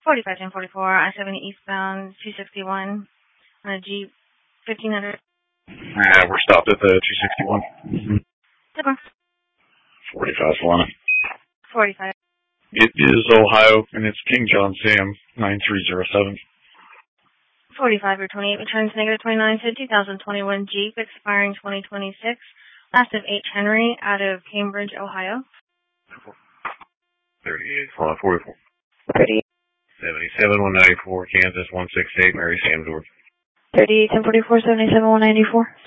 451044, I-70 eastbound, 261, on a Jeep, 1500. We're stopped at the 261. Okay. 45 Solana. 45. It is Ohio, and it's King John Sam, 9307. 45 or 28 returns negative 29 to 2021 Jeep, expiring 2026. Last of H. Henry, out of Cambridge, Ohio. 38, Solana 44. 38. 77, 194, Kansas 168, Mary Sam's Georgia. 38, 1044, 77, 194.